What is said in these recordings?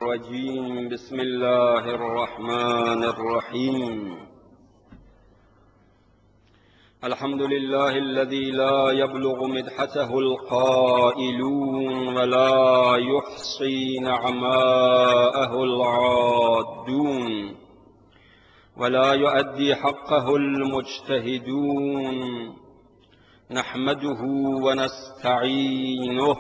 الرجيم. بسم الله الرحمن الرحيم. الحمد لله الذي لا يبلغ مدحته القائلون ولا يحصي نعماءه العادون ولا يؤدي حقه المجتهدون. نحمده ونستعينه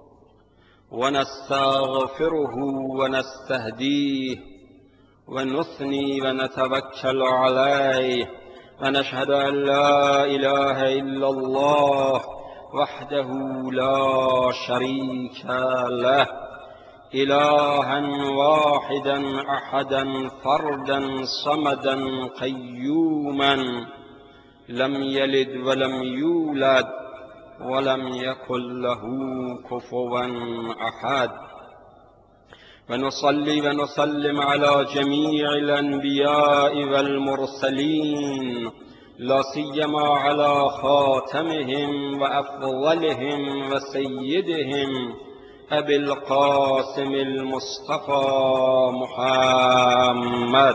ونستغفره ونستهديه ونثني ونتوكل عليه، ونشهد أن لا إله إلا الله وحده لا شريك له، إلها واحدا أحدا فردا صمدا قيوما، لم يلد ولم يولد ولم يكن له كفوا أحد. ونصلي ونسلم على جميع الأنبياء والمرسلين، لا سيما على خاتمهم وأفضلهم وسيدهم أبي القاسم المصطفى محمد.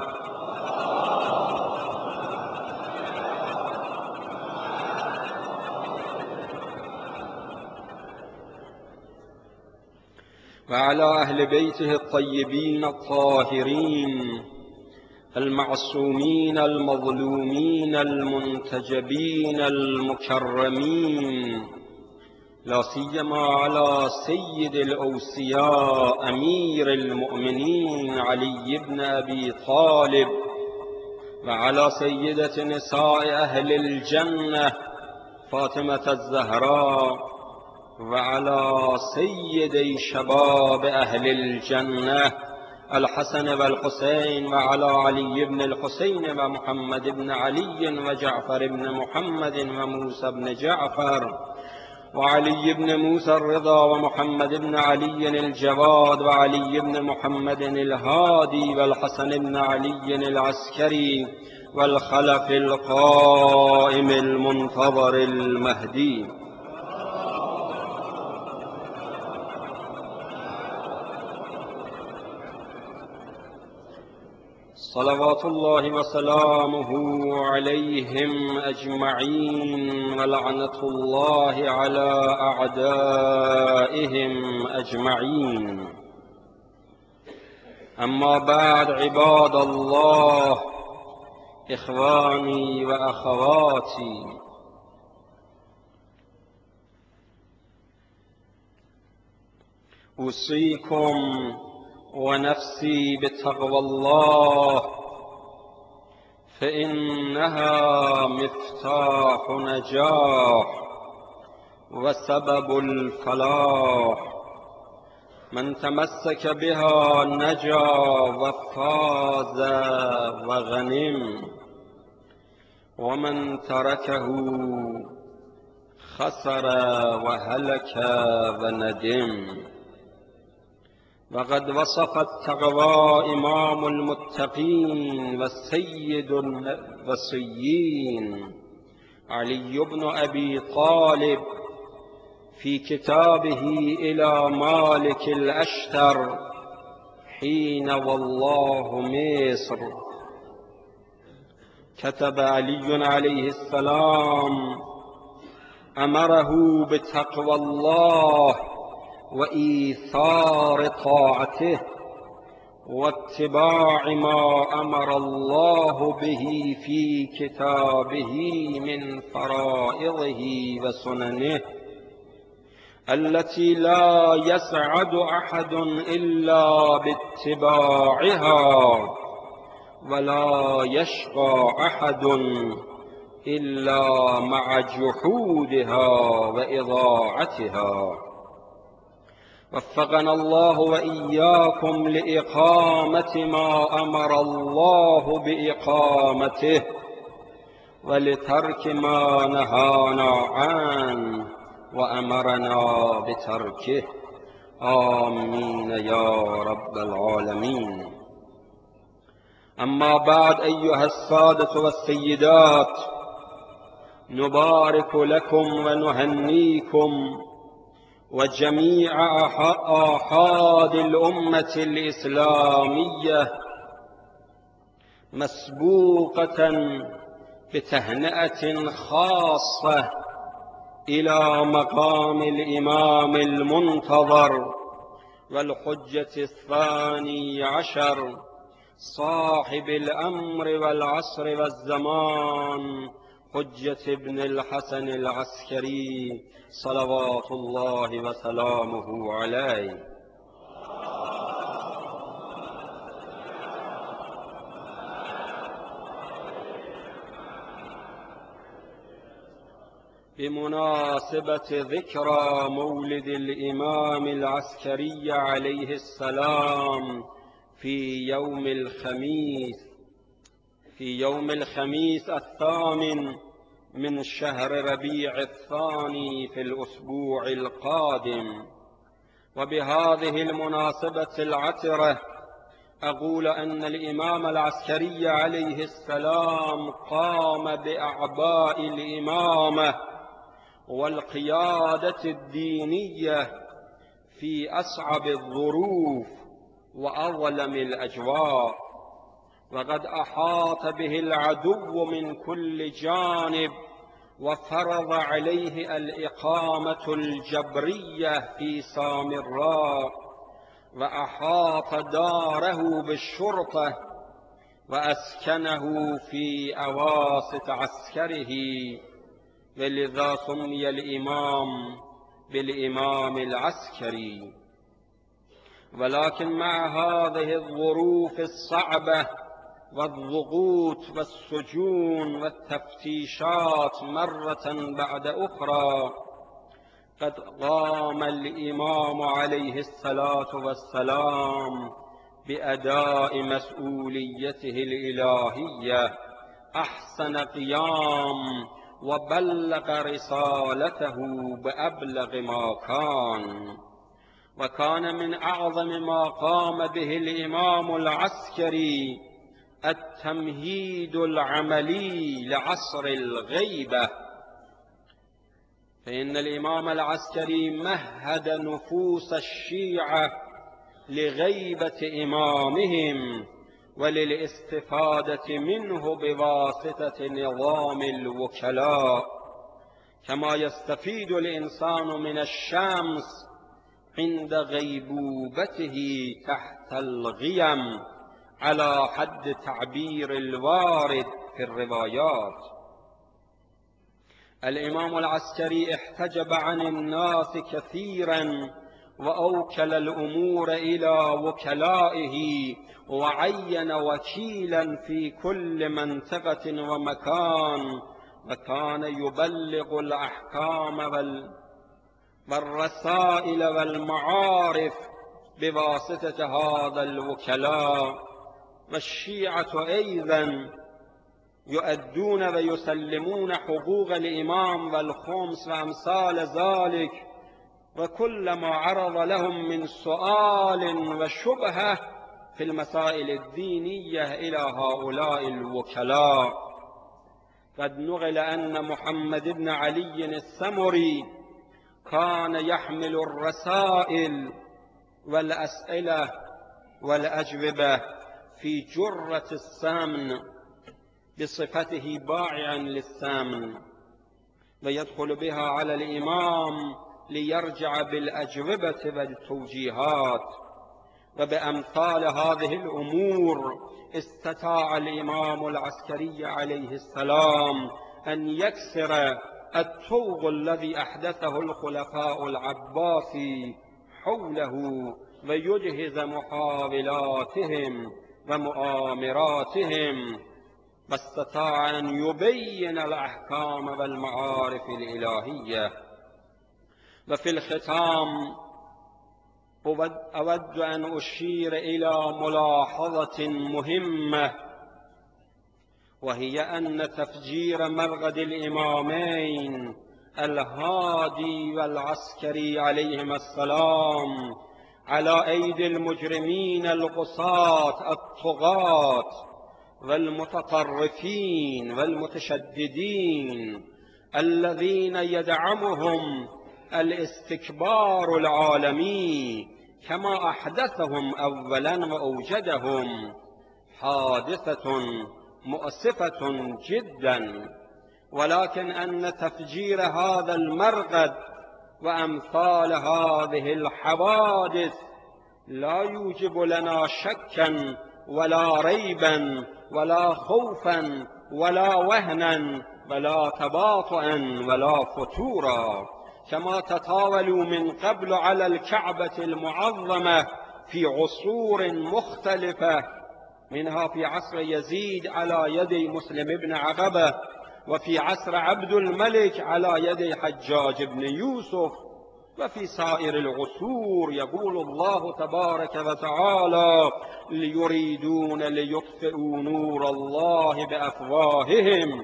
وعلى أهل بيته الطيبين الطاهرين المعصومين المظلومين المنتجبين المكرمين، لا سيما على سيد الأوصياء أمير المؤمنين علي بن أبي طالب، وعلى سيدة نساء أهل الجنة فاطمة الزهراء، وعلى سيدي شباب أهل الجنة الحسن والحسين، وعلى علي بن الحسين ومحمد بن علي وجعفر بن محمد وموسى بن جعفر، وعلي بن موسى الرضا ومحمد بن علي الجواد، وعلي بن محمد الهادي، والحسن بن علي العسكري، والخلف القائم المنتظر المهدي. صلوات الله وسلامه عليهم أجمعين، ولعنة الله على أعدائهم أجمعين. أما بعد، عباد الله، إخواني وأخواتي، أوصيكم ونفسي بتقوى الله، فإنها مفتاح نجاح وسبب الفلاح. من تمسك بها نجا وفاز وغنم، ومن تركه خسر وهلك وندم. وقد وصف التقوى إمام المتقين والسيد الوصيين علي بن أبي طالب في كتابه إلى مالك الأشتر حين والله مصر. كتب علي عليه السلام: أمره بتقوى الله وإيثار طاعته واتباع ما أمر الله به في كتابه من فرائضه وسننه، التي لا يسعد أحد إلا باتباعها، ولا يشقى أحد إلا مع جحودها وإضاعتها. وفقنا الله وإياكم لإقامة ما أمر الله بإقامته، ولترك ما نهانا عنه وأمرنا بتركه. آمين يا رب العالمين. أما بعد، أيها السادة والسيدات، نبارك لكم ونهنيكم وجميع آحاد الأمة الإسلامية مسبوقة بتهنئة خاصة إلى مقام الإمام المنتظر والحجة الثاني عشر صاحب الأمر والعصر والزمان حجة ابن الحسن العسكري صلوات الله وسلامه عليه. بمناسبة ذكرى مولد الإمام العسكري عليه السلام في يوم الخميس 8 من شهر ربيع الثاني في الأسبوع القادم، وبهذه المناسبة العطرة أقول أن الإمام العسكري عليه السلام قام بأعباء الإمامة والقيادة الدينية في أصعب الظروف وأظلم الأجواء، وقد أحاط به العدو من كل جانب وفرض عليه الإقامة الجبرية في سامراء، وأحاط داره بالشرطة وأسكنه في أواسط عسكره، ولذا سمي الإمام بالإمام العسكري. ولكن مع هذه الظروف الصعبة والضغوط والسجون والتفتيشات مرة بعد أخرى، قد قام الإمام عليه الصلاة والسلام بأداء مسؤوليته الإلهية أحسن قيام، وبلغ رسالته بأبلغ ما كان. وكان من أعظم ما قام به الإمام العسكري التمهيد العملي لعصر الغيبة، فإن الإمام العسكري مهد نفوس الشيعة لغيبة إمامهم وللاستفادة منه بواسطة نظام الوكلاء، كما يستفيد الإنسان من الشمس عند غيبوبته تحت الغيم على حد تعبير الوارد في الروايات. الإمام العسكري احتجب عن الناس كثيرا وأوكل الأمور إلى وكلائه، وعين وكيلا في كل منطقة ومكان، وكان يبلغ الأحكام والرسائل والمعارف بواسطة هذا الوكلاء. والشيعة أيضا يؤدون ويسلمون حقوق الإمام والخمس وأمثال ذلك، وكلما عرض لهم من سؤال وشبهة في المسائل الدينية إلى هؤلاء الوكلاء. قد نقل أن محمد بن علي السمري كان يحمل الرسائل والأسئلة والأجوبة في جرة السمن بصفته بائعا للسمن، ويدخل بها على الإمام ليرجع بالأجوبة والتوجيهات. وبأمثال هذه الأمور استطاع الإمام العسكري عليه السلام أن يكسر الطوق الذي أحدثه الخلفاء العباسي حوله، ويجهز محاولاتهم ومؤامراتهم، واستطاع أن يبين الأحكام والمعارف الإلهية. وفي الختام أود أن أشير إلى ملاحظة مهمة، وهي أن تفجير مرقد الإمامين الهادي والعسكري عليهما السلام على أيدي المجرمين القساة الطغاة والمتطرفين والمتشددين الذين يدعمهم الاستكبار العالمي كما أحدثهم أولا وأوجدهم حادثة مؤسفة جدا، ولكن أن تفجير هذا المرقد وأمثال هذه الحوادث لا يوجب لنا شكا ولا ريبا ولا خوفا ولا وهنا ولا تباطؤا ولا فتورا، كما تطاولوا من قبل على الكعبة المعظمة في عصور مختلفة، منها في عصر يزيد على يد مسلم بن عقبة، وفي عصر عبد الملك على يد حجاج بن يوسف، وفي سائر العصور. يقول الله تبارك وتعالى: يريدون ليطفئوا نور الله بأفواههم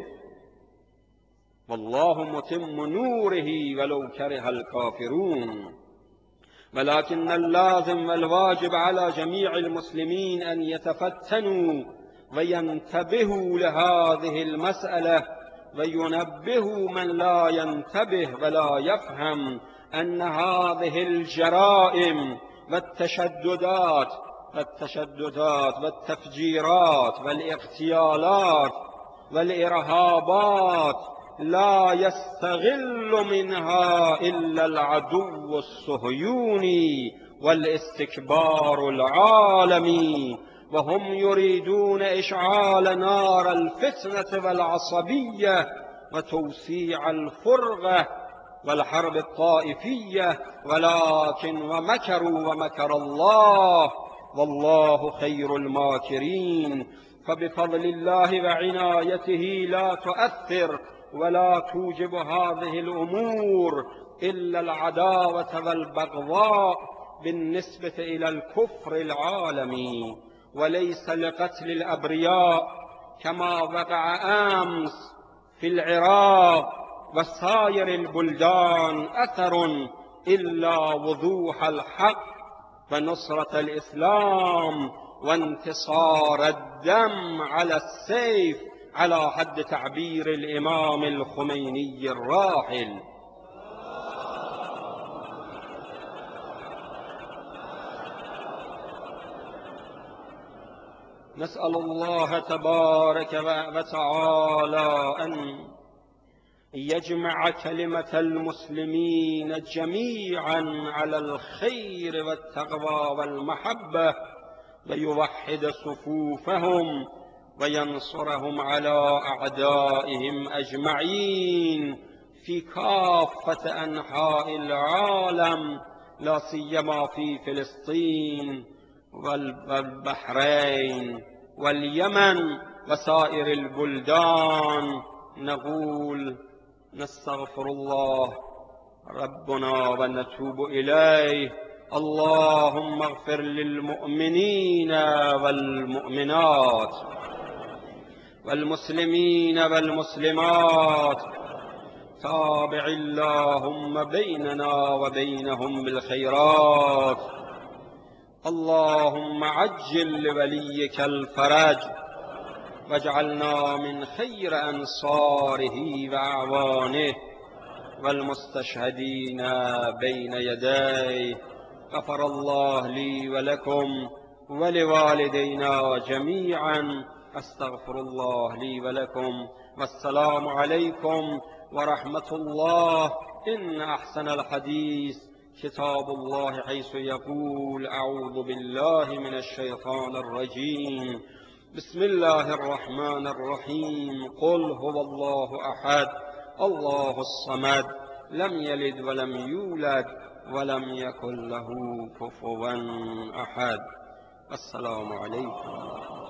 والله متم نوره ولو كره الكافرون. ولكن اللازم والواجب على جميع المسلمين أن يتفتنوا وينتبهوا لهذه المسألة، وينبهوا من لا ينتبه ولا يفهم أن هذه الجرائم والتشددات والتفجيرات والاغتيالات والإرهابات لا يستغل منها إلا العدو الصهيوني والاستكبار العالمي، وهم يريدون إشعال نار الفتنة والعصبية وتوسيع الفرقة والحرب الطائفية، ولكن ومكروا ومكر الله والله خير الماكرين. فبفضل الله وعنايته لا تؤثر ولا توجب هذه الأمور إلا العداوة والبغضاء بالنسبة إلى الكفر العالمي، وليس لقتل الأبرياء كما وقع أمس في العراق وسائر البلدان أثر إلا وضوح الحق ونصرة الإسلام وانتصار الدم على السيف، على حد تعبير الإمام الخميني الراحل. نسأل الله تبارك وتعالى أن يجمع كلمة المسلمين جميعا على الخير والتقوى والمحبة، ويوحد صفوفهم وينصرهم على أعدائهم أجمعين في كافة أنحاء العالم، لا سيما في فلسطين والبحرين واليمن وسائر البلدان. نقول: نستغفر الله ربنا ونتوب إليه. اللهم اغفر للمؤمنين والمؤمنات والمسلمين والمسلمات، تابع اللهم بيننا وبينهم بالخيرات. اللهم عجل لوليك الفرج واجعلنا من خير أنصاره وأعوانه والمستشهدين بين يديه. غفر الله لي ولكم ولوالدينا جميعا. أستغفر الله لي ولكم، والسلام عليكم ورحمة الله. إن أحسن الحديث كتاب الله، حيث يقول: أعوذ بالله من الشيطان الرجيم، بسم الله الرحمن الرحيم. قل هو الله أحد الله الصمد لم يلد ولم يولد ولم يكن له كفوا أحد. السلام عليكم.